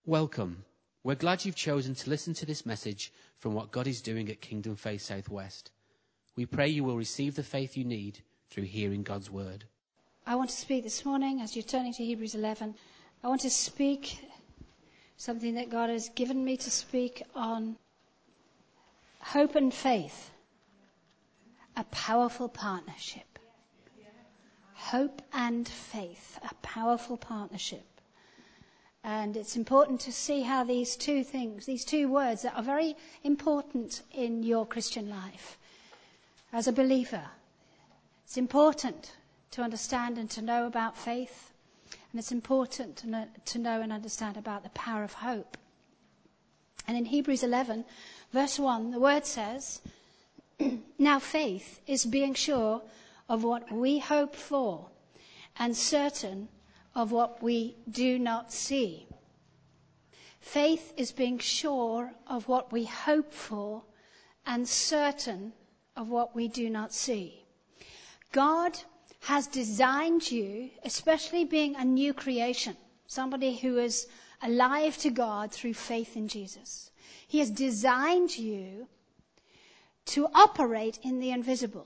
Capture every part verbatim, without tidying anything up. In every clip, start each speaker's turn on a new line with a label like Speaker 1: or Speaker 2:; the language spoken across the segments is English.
Speaker 1: Welcome. We're glad you've chosen to listen to this message from what God is doing at Kingdom Faith Southwest. We pray you will receive the faith you need through hearing God's word.
Speaker 2: I want to speak this morning, as you're turning to Hebrews eleven, I want to speak something that God has given me to speak on hope and faith, a powerful partnership. Hope and faith, a powerful partnership. And it's important to see how these two things, these two words that are very important in your Christian life. As a believer, it's important to understand and to know about faith. And it's important to know, to know and understand about the power of hope. And in Hebrews eleven, verse one, the word says, now faith is being sure of what we hope for and certain of what we do not see. Faith is being sure of what we hope for and certain of what we do not see. God has designed you, especially being a new creation, somebody who is alive to God through faith in Jesus. He has designed you to operate in the invisible,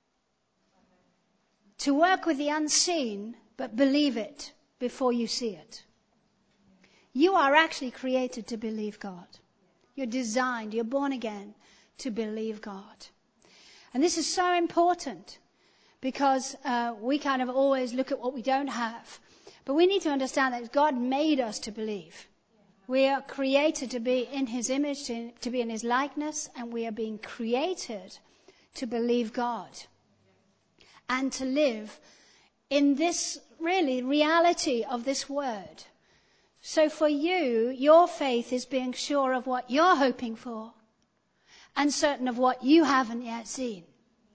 Speaker 2: to work with the unseen, but believe it before you see it. You are actually created to believe God. You're designed, you're born again to believe God. And this is so important because uh, we kind of always look at what we don't have. But we need to understand that God made us to believe. We are created to be in His image, to, to be in His likeness, and we are being created to believe God and to live in this really reality of this word. So for you, your faith is being sure of what you're hoping for and certain of what you haven't yet seen.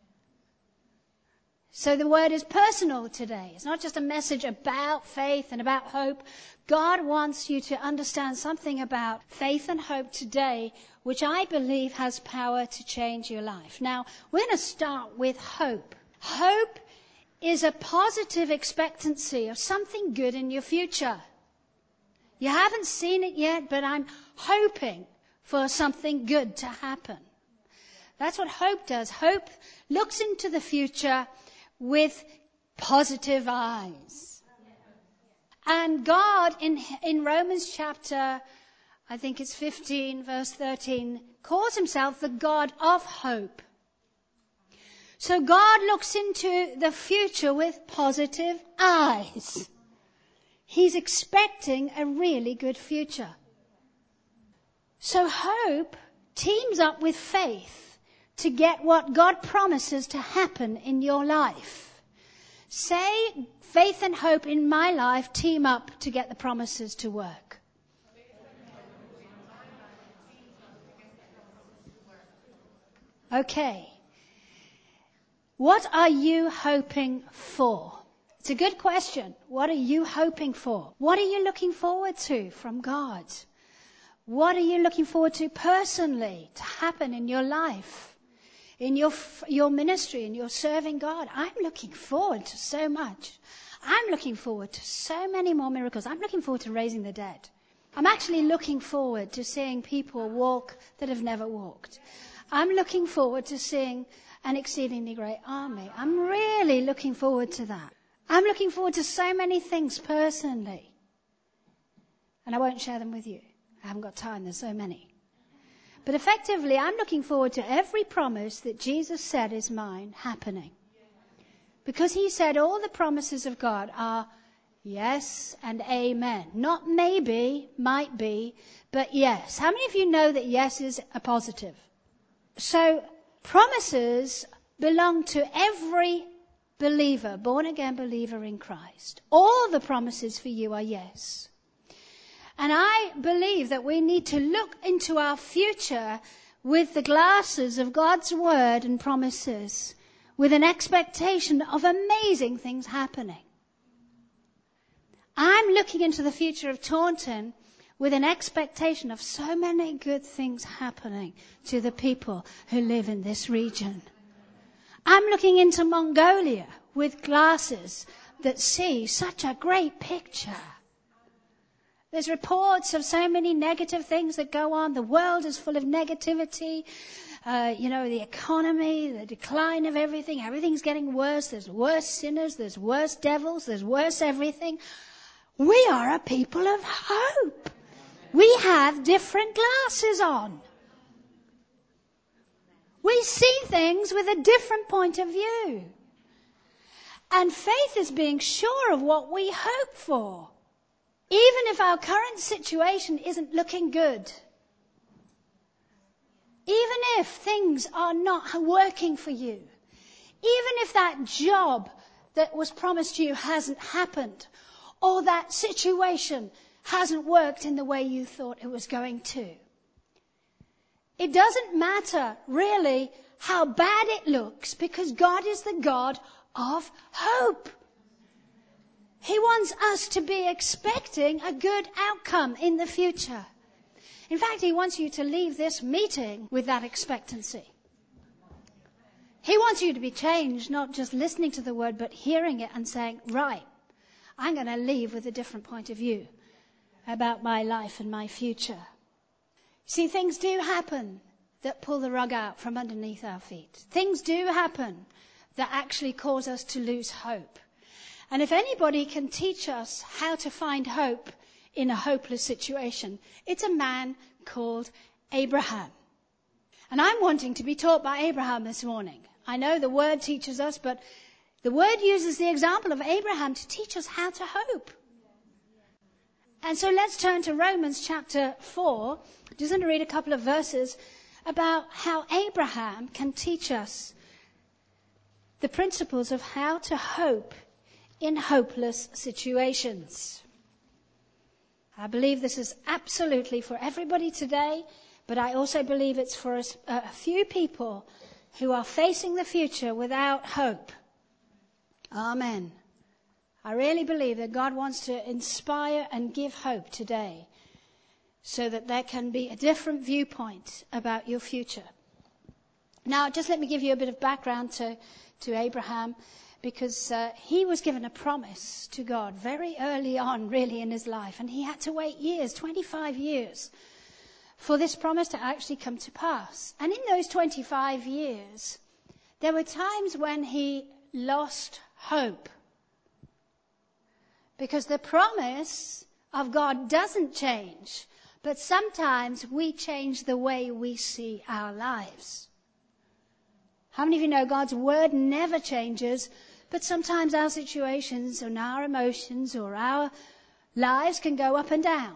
Speaker 2: So the word is personal today. It's not just a message about faith and about hope. God wants you to understand something about faith and hope today, which I believe has power to change your life. Now, we're going to start with hope. Hope is a positive expectancy of something good in your future. You haven't seen it yet, but I'm hoping for something good to happen. That's what hope does. Hope looks into the future with positive eyes. And God, in, in Romans chapter, I think it's fifteen, verse thirteen, calls Himself the God of hope. So God looks into the future with positive eyes. He's expecting a really good future. So hope teams up with faith to get what God promises to happen in your life. Say, faith and hope in my life team up to get the promises to work. Okay. What are you hoping for? It's a good question. What are you hoping for? What are you looking forward to from God? What are you looking forward to personally to happen in your life, in your your ministry, in your serving God? I'm looking forward to so much. I'm looking forward to so many more miracles. I'm looking forward to raising the dead. I'm actually looking forward to seeing people walk that have never walked. I'm looking forward to seeing an exceedingly great army. I'm really looking forward to that. I'm looking forward to so many things personally. And I won't share them with you. I haven't got time, there's so many. But effectively, I'm looking forward to every promise that Jesus said is mine happening. Because He said all the promises of God are yes and amen. Not maybe, might be, but yes. How many of you know that yes is a positive? So, promises belong to every believer, born-again believer in Christ. All the promises for you are yes. And I believe that we need to look into our future with the glasses of God's word and promises, with an expectation of amazing things happening. I'm looking into the future of Taunton with an expectation of so many good things happening to the people who live in this region. I'm looking into Mongolia with glasses that see such a great picture. There's reports of so many negative things that go on. The world is full of negativity. Uh, you know, the economy, the decline of everything. Everything's getting worse. There's worse sinners. There's worse devils. There's worse everything. We are a people of hope. We have different glasses on. We see things with a different point of view. And faith is being sure of what we hope for. Even if our current situation isn't looking good. Even if things are not working for you. Even if that job that was promised you hasn't happened. Or that situation hasn't worked in the way you thought it was going to. It doesn't matter really how bad it looks, because God is the God of hope. He wants us to be expecting a good outcome in the future. In fact, He wants you to leave this meeting with that expectancy. He wants you to be changed, not just listening to the word, but hearing it and saying, right, I'm going to leave with a different point of view about my life and my future. See, things do happen that pull the rug out from underneath our feet. Things do happen that actually cause us to lose hope. And if anybody can teach us how to find hope in a hopeless situation, it's a man called Abraham. And I'm wanting to be taught by Abraham this morning. I know the word teaches us, but the word uses the example of Abraham to teach us how to hope. And so let's turn to Romans chapter four. Just going to read a couple of verses about how Abraham can teach us the principles of how to hope in hopeless situations. I believe this is absolutely for everybody today, but I also believe it's for a few people who are facing the future without hope. Amen. I really believe that God wants to inspire and give hope today so that there can be a different viewpoint about your future. Now, just let me give you a bit of background to, to Abraham, because uh, he was given a promise to God very early on, really, in his life. And he had to wait years, twenty-five years, for this promise to actually come to pass. And in those twenty-five years, there were times when he lost hope. Because the promise of God doesn't change, but sometimes we change the way we see our lives. How many of you know God's word never changes, but sometimes our situations and our emotions or our lives can go up and down.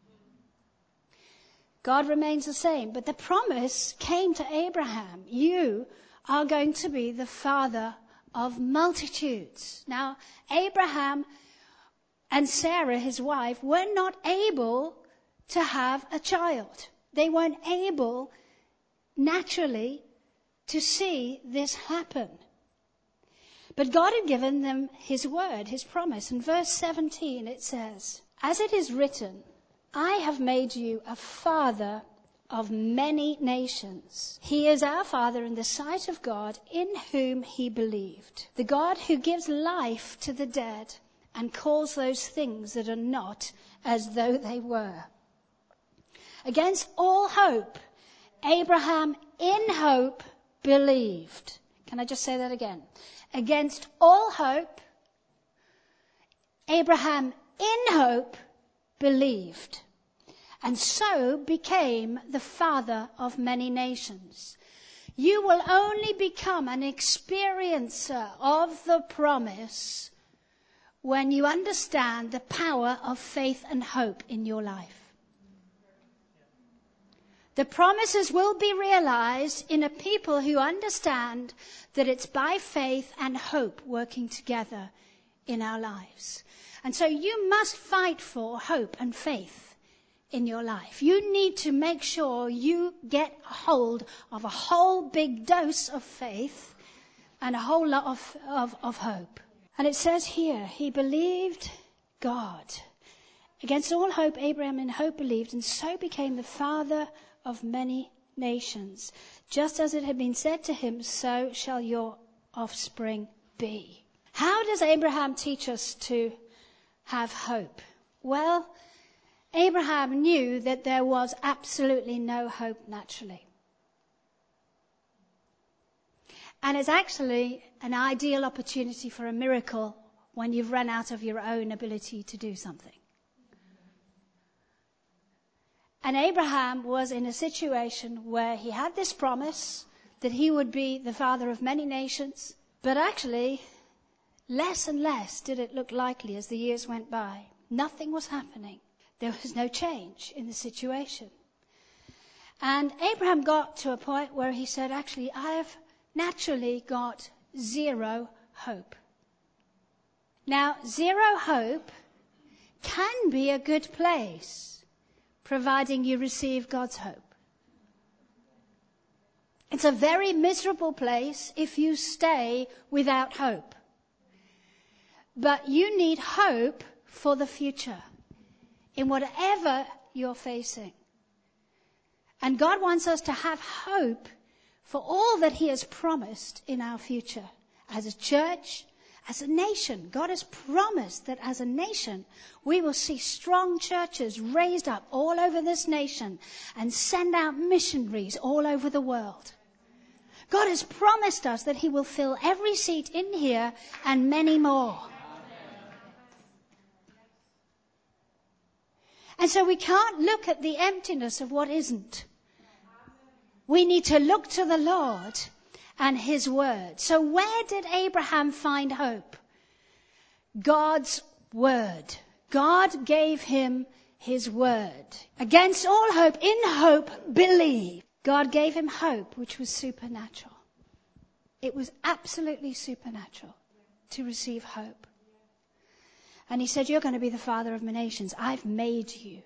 Speaker 2: God remains the same, but the promise came to Abraham. You are going to be the father of multitudes. Now, Abraham and Sarah, his wife, were not able to have a child. They weren't able naturally to see this happen. But God had given them his word, his promise. In verse seventeen it says, "As it is written, I have made you a father of many nations." He is our father in the sight of God, in whom he believed. The God who gives life to the dead and calls those things that are not as though they were. Against all hope, Abraham in hope believed. Can I just say that again? Against all hope, Abraham in hope believed, and so became the father of many nations. You will only become an experiencer of the promise when you understand the power of faith and hope in your life. The promises will be realized in a people who understand that it's by faith and hope working together in our lives. And so you must fight for hope and faith in your life. You need to make sure you get hold of a whole big dose of faith and a whole lot of, of, of hope. And it says here, he believed God. Against all hope, Abraham in hope believed, and so became the father of many nations. Just as it had been said to him, so shall your offspring be. How does Abraham teach us to have hope? Well, Abraham knew that there was absolutely no hope naturally. And it's actually an ideal opportunity for a miracle when you've run out of your own ability to do something. And Abraham was in a situation where he had this promise that he would be the father of many nations, but actually, less and less did it look likely as the years went by. Nothing was happening. There was no change in the situation. And Abraham got to a point where he said, actually, I have naturally got zero hope. Now, zero hope can be a good place, providing you receive God's hope. It's a very miserable place if you stay without hope. But you need hope for the future, in whatever you're facing. And God wants us to have hope for all that He has promised in our future. As a church, as a nation, God has promised that as a nation, we will see strong churches raised up all over this nation and send out missionaries all over the world. God has promised us that He will fill every seat in here and many more. And so we can't look at the emptiness of what isn't. We need to look to the Lord and His word. So where did Abraham find hope? God's word. God gave him His word. Against all hope, in hope, believe. God gave him hope, which was supernatural. It was absolutely supernatural to receive hope. And He said, you're going to be the father of nations. I've made you.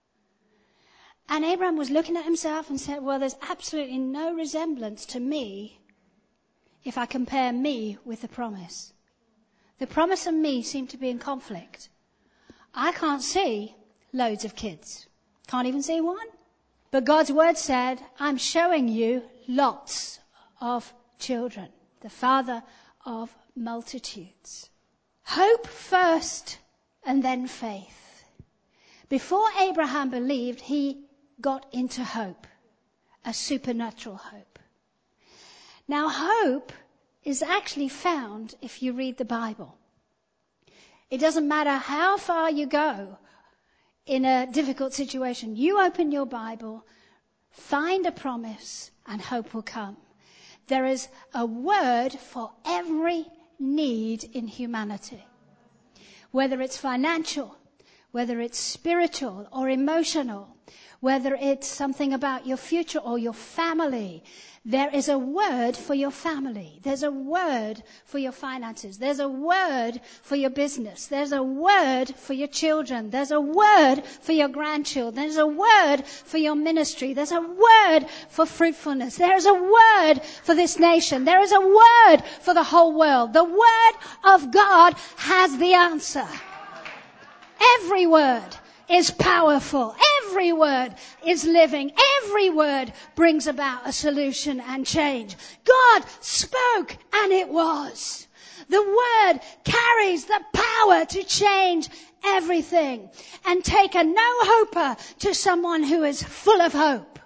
Speaker 2: And Abraham was looking at himself and said, well, there's absolutely no resemblance to me if I compare me with the promise. The promise and me seem to be in conflict. I can't see loads of kids. Can't even see one. But God's word said, I'm showing you lots of children, the father of multitudes. Hope first and then faith. Before Abraham believed, he got into hope, a supernatural hope. Now, hope is actually found if you read the Bible. It doesn't matter how far you go in a difficult situation. You open your Bible, find a promise, and hope will come. There is a word for every need in humanity. Whether it's financial, whether it's spiritual or emotional, whether it's something about your future or your family, there is a word for your family. There's a word for your finances. There's a word for your business. There's a word for your children. There's a word for your grandchildren. There's a word for your ministry. There's a word for fruitfulness. There is a word for this nation. There is a word for the whole world. The word of God has the answer. Every word is powerful. Every word is living. Every word brings about a solution and change. God spoke and it was. The word carries the power to change everything and take a no-hoper to someone who is full of hope.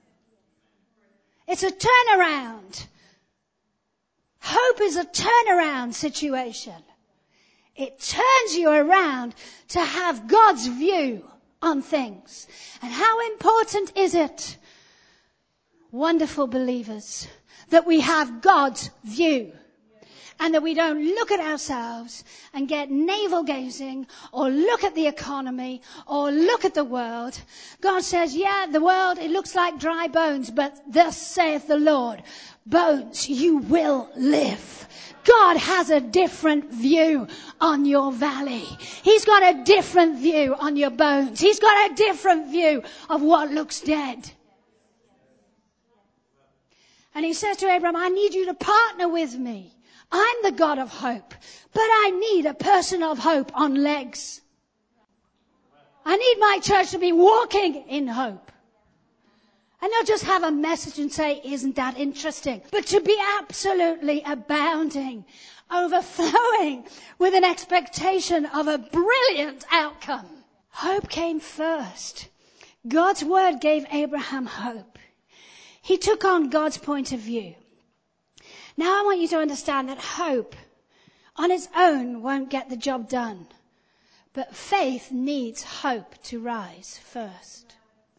Speaker 2: It's a turnaround. Hope is a turnaround situation. It turns you around to have God's view on things. And how important is it, wonderful believers, that we have God's view and that we don't look at ourselves and get navel-gazing or look at the economy or look at the world. God says, yeah, the world, it looks like dry bones, but thus saith the Lord, bones, you will live. God has a different view on your valley. He's got a different view on your bones. He's got a different view of what looks dead. And He says to Abraham, I need you to partner with me. I'm the God of hope, but I need a person of hope on legs. I need my church to be walking in hope. And not just have a message and say, isn't that interesting? But to be absolutely abounding, overflowing with an expectation of a brilliant outcome. Hope came first. God's word gave Abraham hope. He took on God's point of view. Now I want you to understand that hope on its own won't get the job done. But faith needs hope to rise first.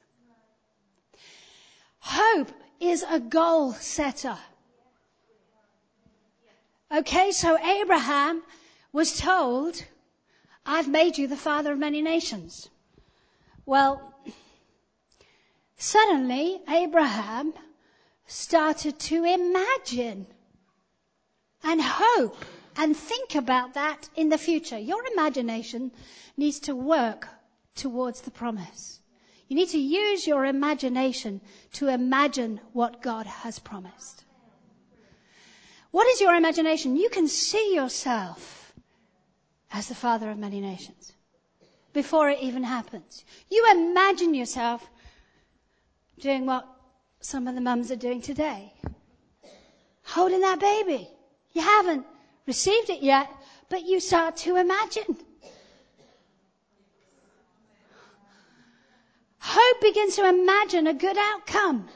Speaker 2: Hope is a goal setter. Okay, so Abraham was told, I've made you the father of many nations. Well, suddenly Abraham started to imagine and hope and think about that in the future. Your imagination needs to work towards the promise. You need to use your imagination to imagine what God has promised. What is your imagination? You can see yourself as the father of many nations before it even happens. You imagine yourself doing what some of the mums are doing today. Holding that baby. You haven't received it yet, but you start to imagine. Hope begins to imagine a good outcome.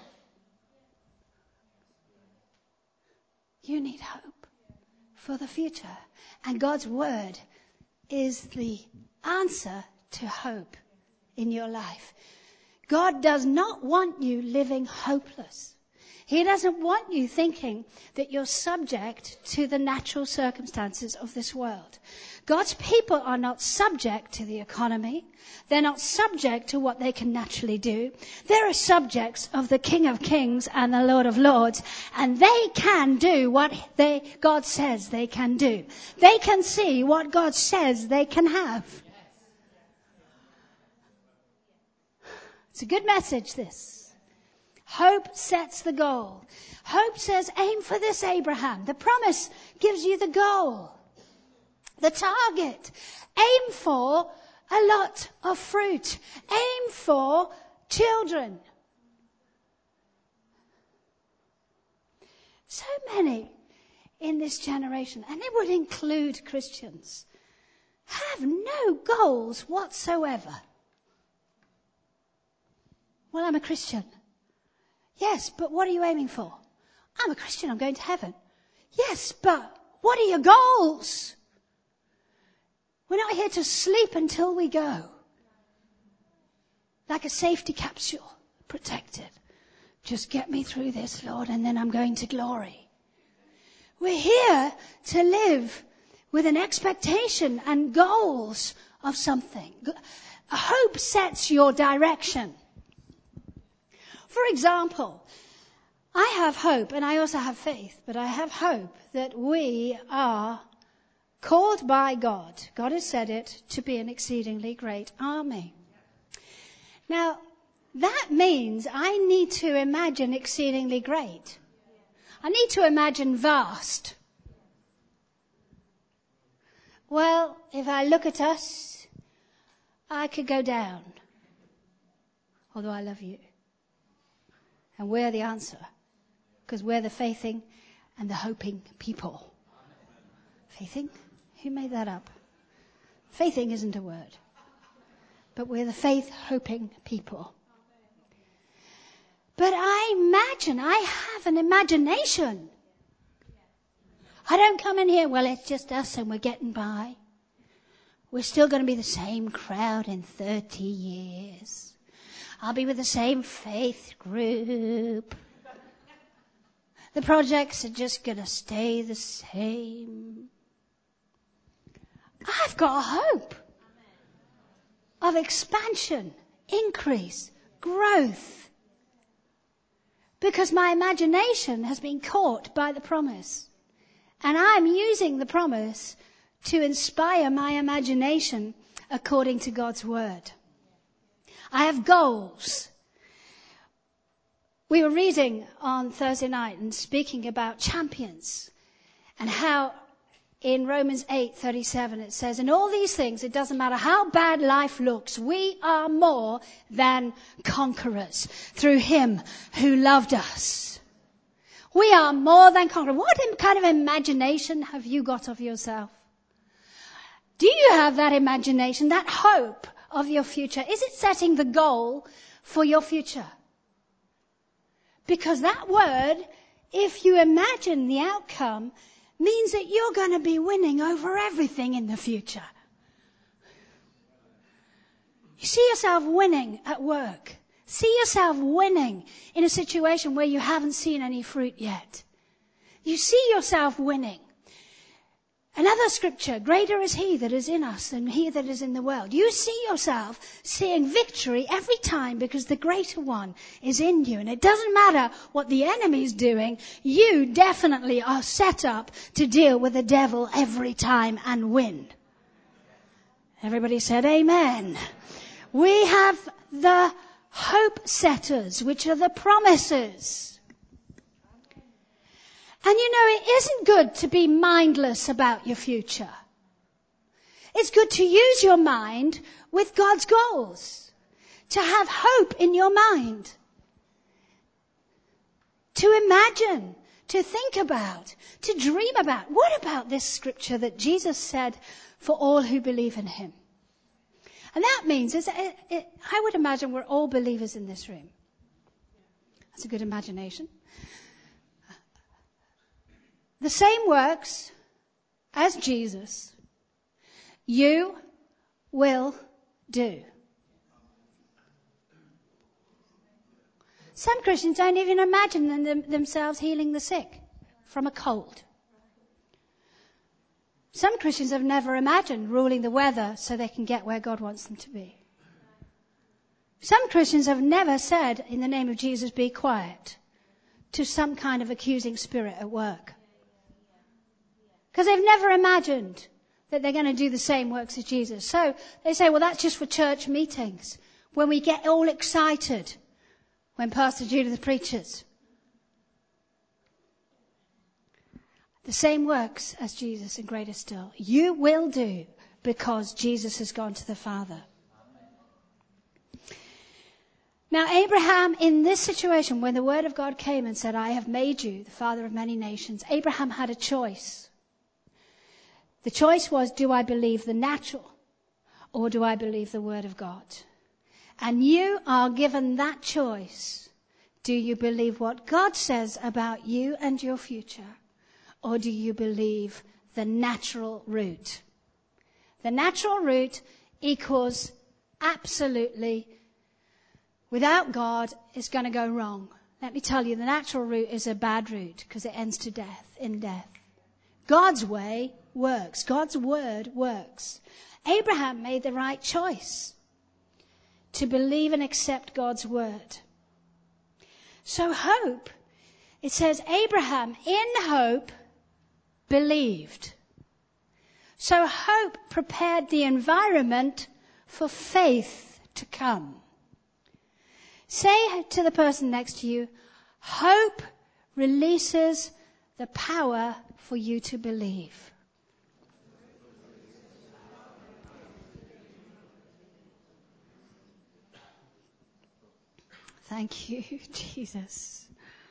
Speaker 2: You need hope for the future. And God's word is the answer to hope in your life. God does not want you living hopeless. He doesn't want you thinking that you're subject to the natural circumstances of this world. God's people are not subject to the economy. They're not subject to what they can naturally do. They're subjects of the King of Kings and the Lord of Lords. And they can do what they, God says they can do. They can see what God says they can have. It's a good message, this. Hope sets the goal. Hope says, aim for this, Abraham. The promise gives you the goal, the target. Aim for a lot of fruit. Aim for children. So many in this generation, and it would include Christians, have no goals whatsoever. Well, I'm a Christian. Yes, but what are you aiming for? I'm a Christian, I'm going to heaven. Yes, but what are your goals? We're not here to sleep until we go. Like a safety capsule, protected. Just get me through this, Lord, and then I'm going to glory. We're here to live with an expectation and goals of something. Hope sets your direction. For example, I have hope, and I also have faith, but I have hope that we are called by God, God has said it, to be an exceedingly great army. Now, that means I need to imagine exceedingly great. I need to imagine vast. Well, if I look at us, I could go down, although I love you. And we're the answer, because we're the faithing and the hoping people. Faithing? Who made that up? Faithing isn't a word. But we're the faith-hoping people. But I imagine, I have an imagination. I don't come in here, well, it's just us and we're getting by. We're still going to be the same crowd in thirty years. I'll be with the same faith group. The projects are just going to stay the same. I've got hope of expansion, increase, growth. Because my imagination has been caught by the promise. And I'm using the promise to inspire my imagination according to God's word. I have goals. We were reading on Thursday night and speaking about champions and how in Romans eight thirty-seven it says, in all these things, it doesn't matter how bad life looks, we are more than conquerors through him who loved us. We are more than conquerors. What kind of imagination have you got of yourself? Do you have that imagination, that hope of your future? Is it setting the goal for your future? Because that word, if you imagine the outcome, means that you're going to be winning over everything in the future. You see yourself winning at work. See yourself winning in a situation where you haven't seen any fruit yet. You see yourself winning. Another scripture, greater is he that is in us than he that is in the world. You see yourself seeing victory every time because the greater one is in you. And it doesn't matter what the enemy's doing. You definitely are set up to deal with the devil every time and win. Everybody said amen. We have the hope setters, which are the promises. And you know, it isn't good to be mindless about your future. It's good to use your mind with God's goals. To have hope in your mind. To imagine, to think about, to dream about. What about this scripture that Jesus said for all who believe in him? And that means, is it, it, I would imagine we're all believers in this room. That's a good imagination. The same works as Jesus, you will do. Some Christians don't even imagine them, themselves healing the sick from a cold. Some Christians have never imagined ruling the weather so they can get where God wants them to be. Some Christians have never said, in the name of Jesus, be quiet, to some kind of accusing spirit at work. Because they've never imagined that they're going to do the same works as Jesus. So they say, well, that's just for church meetings, when we get all excited when Pastor Judith preaches. The same works as Jesus and greater still. You will do because Jesus has gone to the Father. Now, Abraham, in this situation, when the word of God came and said, I have made you the father of many nations, Abraham had a choice. The choice was, do I believe the natural or do I believe the word of God? And you are given that choice. Do you believe what God says about you and your future? Or do you believe the natural route? The natural route equals absolutely, without God, is going to go wrong. Let me tell you, the natural route is a bad route because it ends to death, in death. God's way works. God's word works. Abraham made the right choice to believe and accept God's word. So hope, it says Abraham in hope believed. So hope prepared the environment for faith to come. Say to the person next to you, hope releases the power for you to believe. Thank you, Jesus.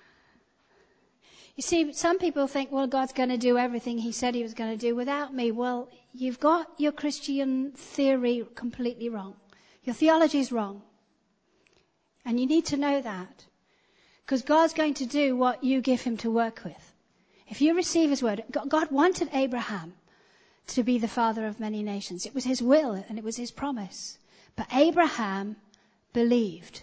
Speaker 2: You see, some people think, well, God's going to do everything he said he was going to do without me. Well, you've got your Christian theory completely wrong. Your theology is wrong. And you need to know that. Because God's going to do what you give him to work with. If you receive his word, God wanted Abraham to be the father of many nations. It was his will and it was his promise. But Abraham believed.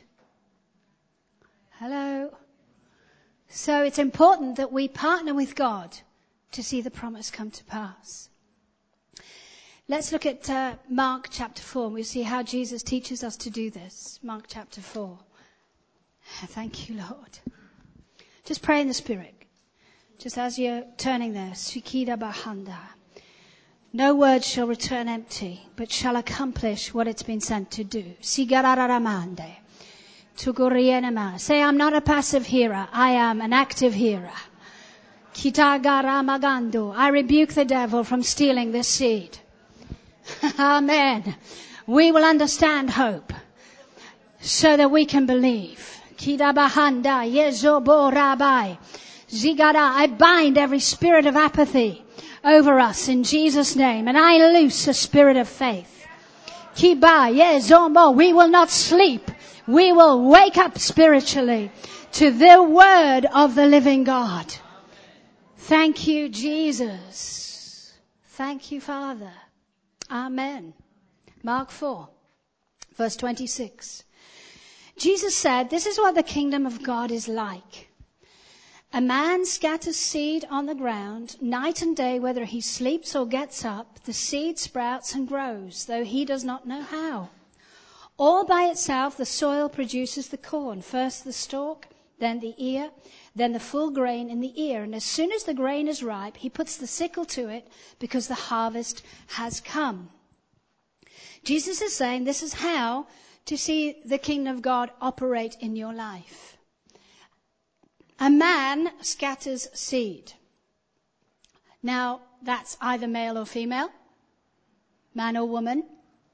Speaker 2: Hello? So it's important that we partner with God to see the promise come to pass. Let's look at uh, Mark chapter four. We'll see how Jesus teaches us to do this. Mark chapter four. Thank you, Lord. Just pray in the Spirit. Just as you're turning there. Sukida Bahanda. No word shall return empty, but shall accomplish what it's been sent to do. Sigararamande. Say, I'm not a passive hearer. I am an active hearer. Kitagaramagando. I rebuke the devil from stealing this seed. Amen. We will understand hope so that we can believe. Kidabahanda yezobo rabai. Zigara. I bind every spirit of apathy over us in Jesus' name. And I loose a spirit of faith. Kiba, yes, Zomo. We will not sleep. We will wake up spiritually to the word of the living God. Thank you, Jesus. Thank you, Father. Amen. Mark four, verse twenty-six. Jesus said, this is what the kingdom of God is like. A man scatters seed on the ground, night and day, whether he sleeps or gets up, the seed sprouts and grows, though he does not know how. All by itself, the soil produces the corn, first the stalk, then the ear, then the full grain in the ear. And as soon as the grain is ripe, he puts the sickle to it because the harvest has come. Jesus is saying this is how to see the kingdom of God operate in your life. A man scatters seed. Now, that's either male or female, man or woman.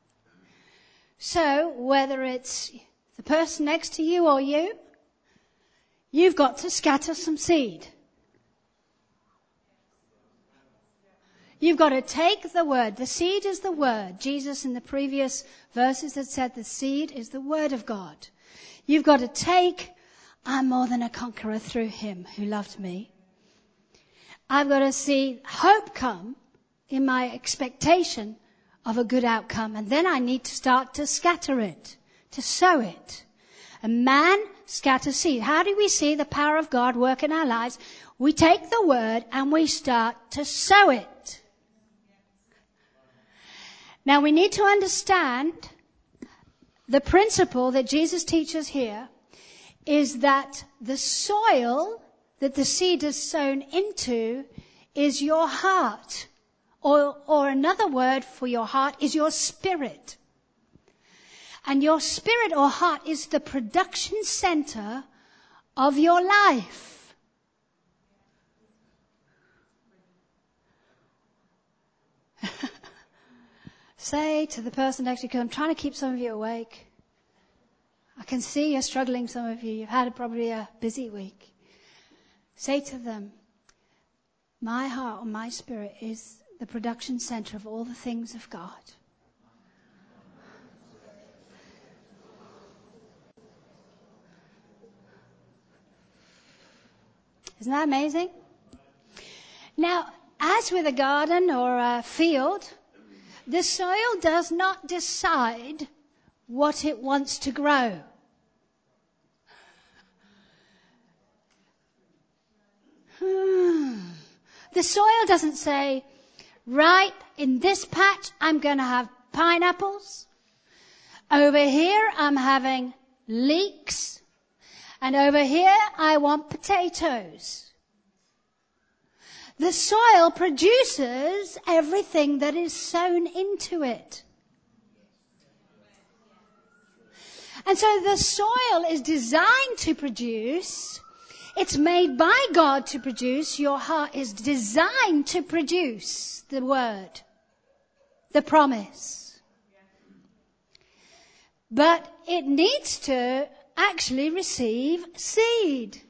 Speaker 2: So, whether it's the person next to you or you, you've got to scatter some seed. You've got to take the word. The seed is the word. Jesus in the previous verses had said the seed is the word of God. You've got to take, I'm more than a conqueror through him who loved me. I've got to see hope come in my expectation of a good outcome. And then I need to start to scatter it, to sow it. A man scatters seed. How do we see the power of God work in our lives? We take the word and we start to sow it. Now we need to understand the principle that Jesus teaches here is that the soil that the seed is sown into is your heart. Or, or another word for your heart is your spirit. And your spirit or heart is the production center of your life. Say to the person next to you, because I'm trying to keep some of you awake. I can see you're struggling, some of you. You've had probably a busy week. Say to them, my heart or my spirit is the production center of all the things of God. Isn't that amazing? Now, as with a garden or a field, the soil does not decide what it wants to grow. Hmm. The soil doesn't say, right, in this patch I'm going to have pineapples. Over here I'm having leeks. And over here I want potatoes. The soil produces everything that is sown into it. And so the soil is designed to produce. It's made by God to produce. Your heart is designed to produce the word, the promise. But it needs to actually receive seed.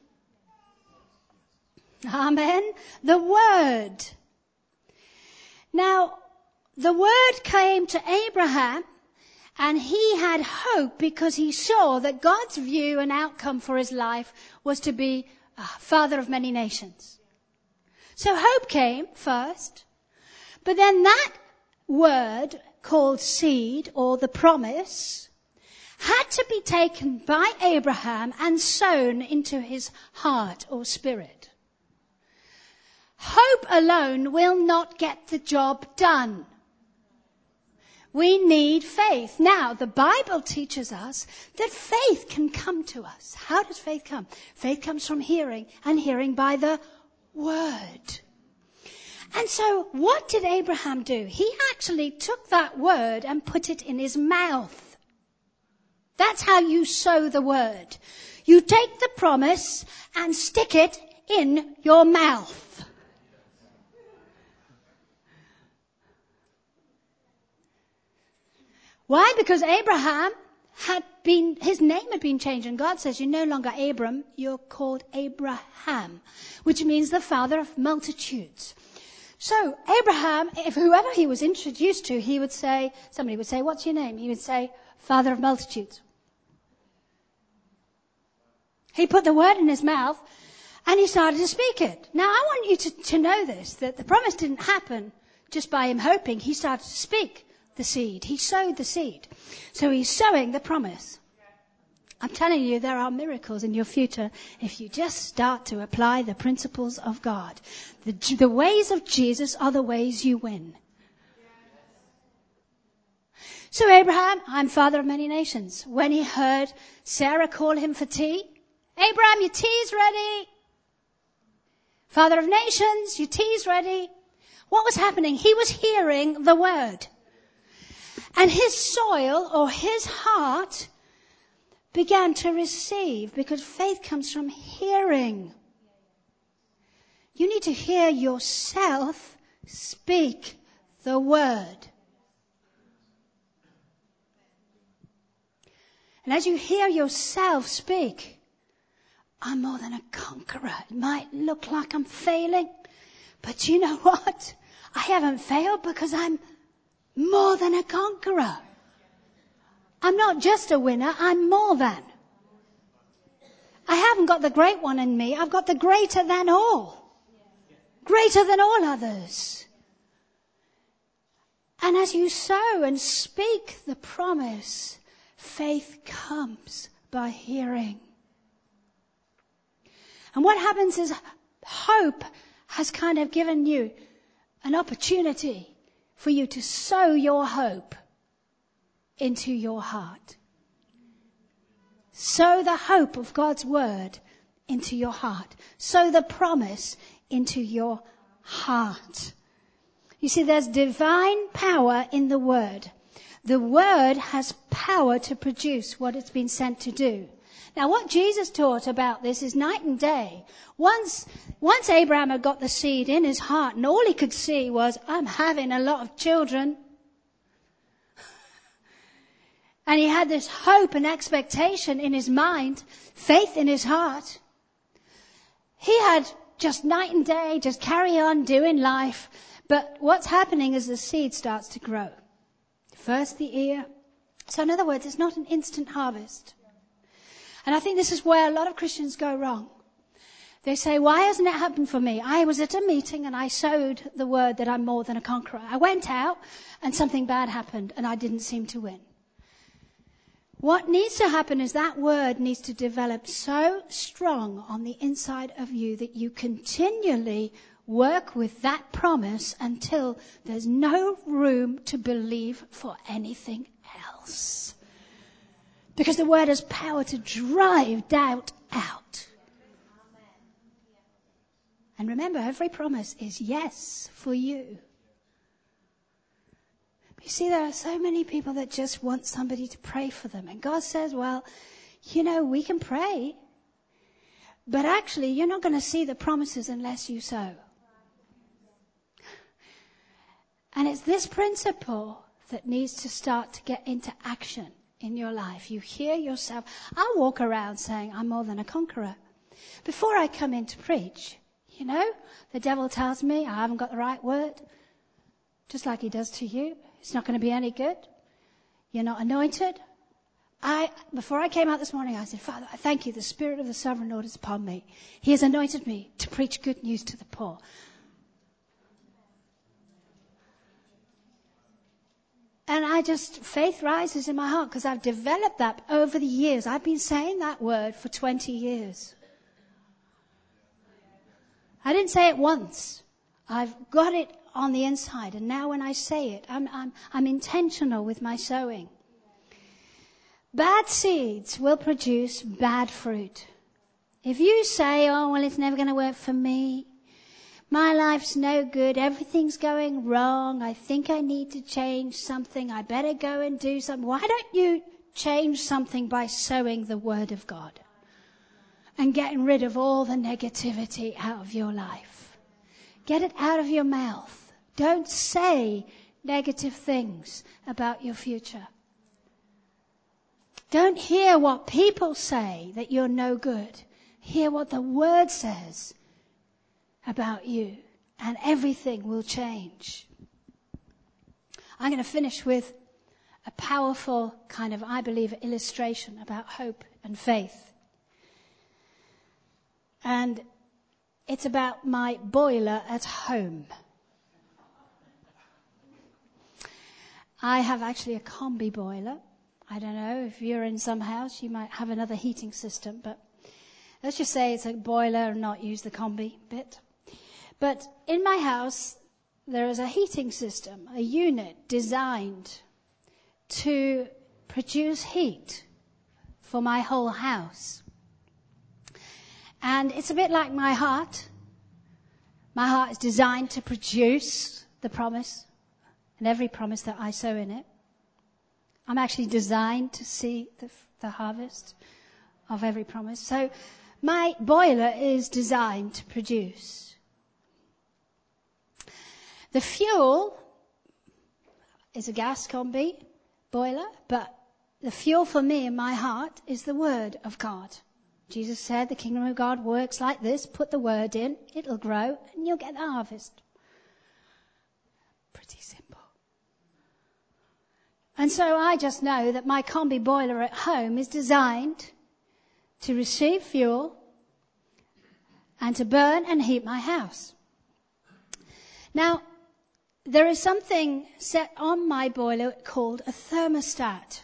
Speaker 2: Amen. The word. Now, the word came to Abraham, and he had hope because he saw that God's view and outcome for his life was to be a father of many nations. So hope came first, but then that word called seed or the promise had to be taken by Abraham and sown into his heart or spirit. Hope alone will not get the job done. We need faith. Now, the Bible teaches us that faith can come to us. How does faith come? Faith comes from hearing, and hearing by the word. And so, what did Abraham do? He actually took that word and put it in his mouth. That's how you sow the word. You take the promise and stick it in your mouth. Why? Because Abraham had been, his name had been changed, and God says, you're no longer Abram, you're called Abraham, which means the father of multitudes. So Abraham, if whoever he was introduced to, he would say, somebody would say, what's your name? He would say, Father of multitudes. He put the word in his mouth and he started to speak it. Now I want you to, to know this, that the promise didn't happen just by him hoping. He started to speak the seed. He sowed the seed. So he's sowing the promise. I'm telling you, there are miracles in your future if you just start to apply the principles of God. The, the ways of Jesus are the ways you win. So Abraham, I'm father of many nations. When he heard Sarah call him for tea, Abraham, your tea's ready. Father of nations, your tea's ready. What was happening? He was hearing the word. And his soil or his heart began to receive, because faith comes from hearing. You need to hear yourself speak the word. And as you hear yourself speak, I'm more than a conqueror. It might look like I'm failing, but you know what? I haven't failed because I'm more than a conqueror. I'm not just a winner, I'm more than. I haven't got the great one in me, I've got the greater than all. Greater than all others. And as you sow and speak the promise, faith comes by hearing. And what happens is hope has kind of given you an opportunity for you to sow your hope into your heart. Sow the hope of God's word into your heart. Sow the promise into your heart. You see, there's divine power in the word. The word has power to produce what it's been sent to do. Now what Jesus taught about this is night and day. Once, once Abraham had got the seed in his heart and all he could see was, I'm having a lot of children. And he had this hope and expectation in his mind, faith in his heart. He had just night and day, just carry on doing life. But what's happening is the seed starts to grow. First the ear. So in other words, it's not an instant harvest. And I think this is where a lot of Christians go wrong. They say, why hasn't it happened for me? I was at a meeting and I sowed the word that I'm more than a conqueror. I went out and something bad happened and I didn't seem to win. What needs to happen is that word needs to develop so strong on the inside of you that you continually work with that promise until there's no room to believe for anything else. Because the word has power to drive doubt out. And remember, every promise is yes for you. You see, there are so many people that just want somebody to pray for them. And God says, well, you know, we can pray. But actually, you're not going to see the promises unless you sow. And it's this principle that needs to start to get into action in your life. You hear yourself. I walk around saying, I'm more than a conqueror. Before I come in to preach, you know, the devil tells me I haven't got the right word. Just like he does to you. It's not going to be any good. You're not anointed. I, before I came out this morning, I said, Father, I thank you. The Spirit of the Sovereign Lord is upon me. He has anointed me to preach good news to the poor. And I just, faith rises in my heart because I've developed that over the years. I've been saying that word for twenty years. I didn't say it once. I've got it on the inside. And now when I say it, I'm, I'm, I'm intentional with my sowing. Bad seeds will produce bad fruit. If you say, oh, well, it's never going to work for me. My life's no good. Everything's going wrong. I think I need to change something. I better go and do something. Why don't you change something by sowing the word of God and getting rid of all the negativity out of your life? Get it out of your mouth. Don't say negative things about your future. Don't hear what people say that you're no good. Hear what the word says about you and everything will change. I'm going to finish with a powerful kind of, I believe, illustration about hope and faith. And it's about my boiler at home. I have actually a combi boiler. I don't know, if you're in some house, you might have another heating system, but let's just say it's a boiler and not use the combi bit. But in my house, there is a heating system, a unit designed to produce heat for my whole house. And it's a bit like my heart. My heart is designed to produce the promise and every promise that I sow in it. I'm actually designed to see the, the harvest of every promise. So my boiler is designed to produce. The fuel is a gas combi boiler, but the fuel for me in my heart is the Word of God. Jesus said the kingdom of God works like this. Put the Word in, it'll grow, and you'll get the harvest. Pretty simple. And so I just know that my combi boiler at home is designed to receive fuel and to burn and heat my house. Now, there is something set on my boiler called a thermostat.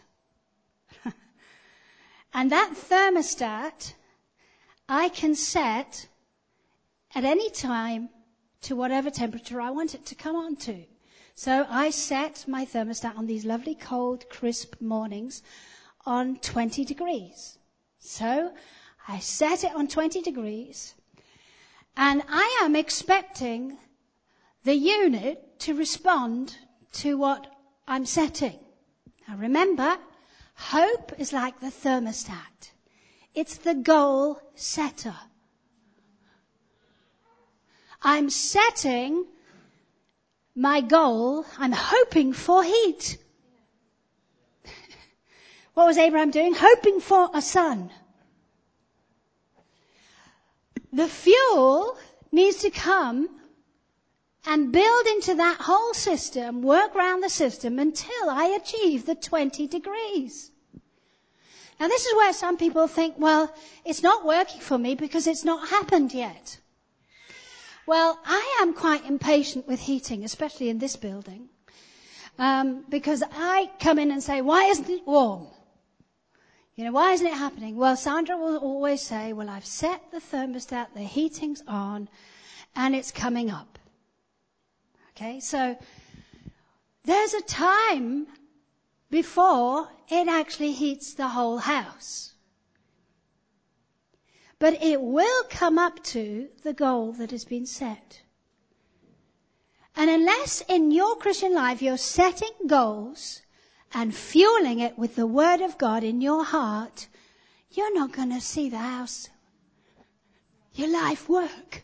Speaker 2: And that thermostat I can set at any time to whatever temperature I want it to come on to. So I set my thermostat on these lovely cold, crisp mornings on twenty degrees. So I set it on twenty degrees, and I am expecting the unit to respond to what I'm setting. Now remember, hope is like the thermostat. It's the goal setter. I'm setting my goal. I'm hoping for heat. What was Abraham doing? Hoping for a son. The fuel needs to come and build into that whole system, work around the system until I achieve the twenty degrees. Now this is where some people think, well, it's not working for me because it's not happened yet. Well, I am quite impatient with heating, especially in this building, um, because I come in and say, why isn't it warm? You know, why isn't it happening? Well, Sandra will always say, well, I've set the thermostat, the heating's on, and it's coming up. Okay, so there's a time before it actually heats the whole house. But it will come up to the goal that has been set. And unless in your Christian life you're setting goals and fueling it with the Word of God in your heart, you're not going to see the house, your life work.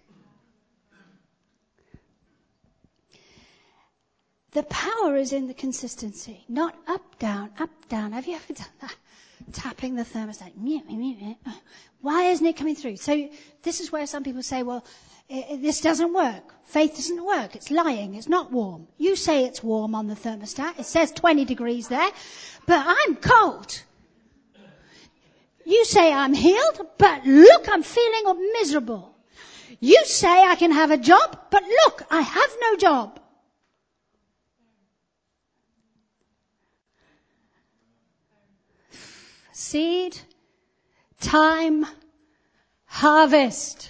Speaker 2: The power is in the consistency, not up, down, up, down. Have you ever done that? Tapping the thermostat. Why isn't it coming through? So this is where some people say, well, it, this doesn't work. Faith doesn't work. It's lying. It's not warm. You say it's warm on the thermostat. It says twenty degrees there, but I'm cold. You say I'm healed, but look, I'm feeling miserable. You say I can have a job, but look, I have no job. Seed, time, harvest.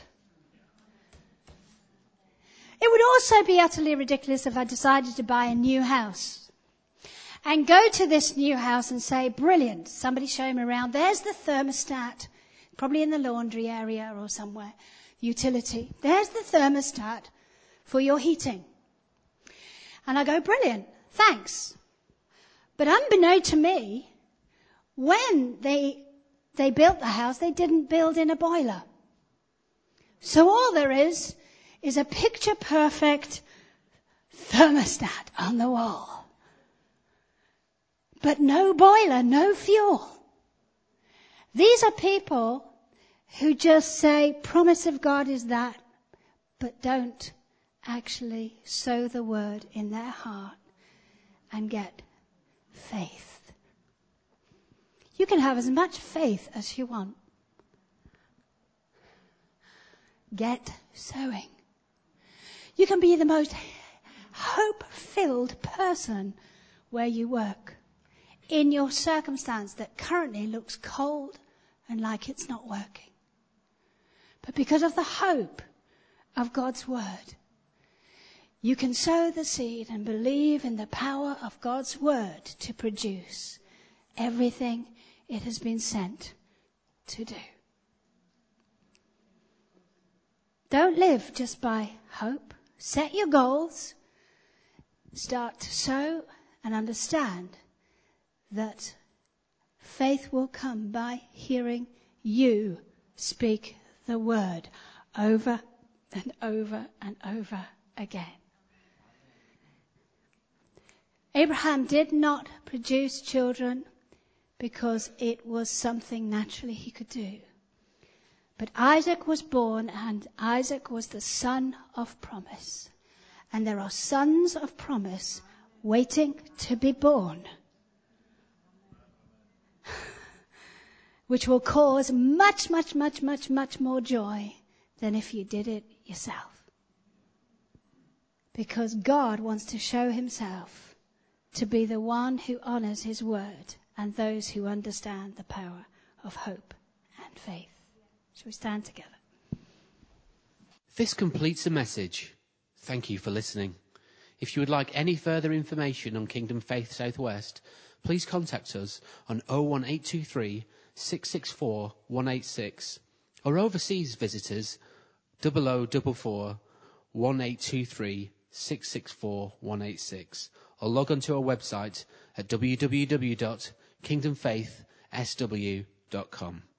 Speaker 2: It would also be utterly ridiculous if I decided to buy a new house and go to this new house and say, brilliant, somebody show me around. There's the thermostat, probably in the laundry area or somewhere, utility. There's the thermostat for your heating. And I go, brilliant, thanks. But unbeknown to me, when they they built the house, they didn't build in a boiler. So all there is is a picture-perfect thermostat on the wall. But no boiler, no fuel. These are people who just say, promise of God is that, but don't actually sow the word in their heart and get faith. You can have as much faith as you want. Get sowing. You can be the most hope-filled person where you work, in your circumstance that currently looks cold and like it's not working. But because of the hope of God's word, you can sow the seed and believe in the power of God's word to produce everything it has been sent to do. Don't live just by hope. Set your goals. Start to sow and understand that faith will come by hearing you speak the word over and over and over again. Abraham did not produce children because it was something naturally he could do. But Isaac was born, and Isaac was the son of promise. And there are sons of promise waiting to be born, which will cause much, much, much, much, much more joy than if you did it yourself. Because God wants to show himself to be the one who honors his word and those who understand the power of hope and faith. Shall we stand together?
Speaker 1: This completes the message. Thank you for listening. If you would like any further information on Kingdom Faith Southwest, please contact us on oh one eight two three, six six four, one eight six, or overseas visitors double oh double four, one eight two three, six six four, one eight six, or log on to our website at w w w dot kingdom faith s w dot com.